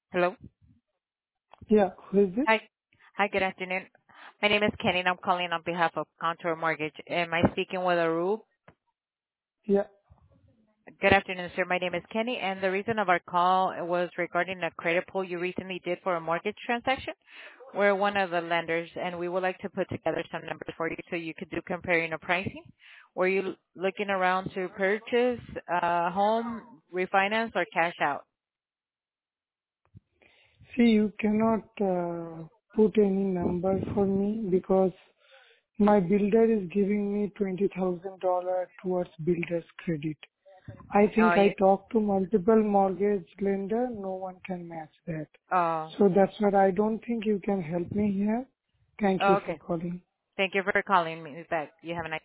Hello. Yeah, who is this? Hi. Hi, good afternoon. My name is Kenny, and I'm calling on behalf of Contour Mortgage. Am I speaking with Arup? Yeah. Good afternoon, sir. My name is Kenny, and the reason of our call was regarding a credit pull you recently did for a mortgage transaction. We're one of the lenders, and we would like to put together some numbers for you so you could do comparing the pricing. Were you looking around to purchase a home, refinance, or cash out? See, you cannot put any number for me because my builder is giving me $20,000 towards builder's credit. I Oh, think I you, talked to multiple mortgage lender, no one can match that. oh, So that's what I don't think you can help me here. Thank you for okay. calling. Thank you for calling me back. You have a nice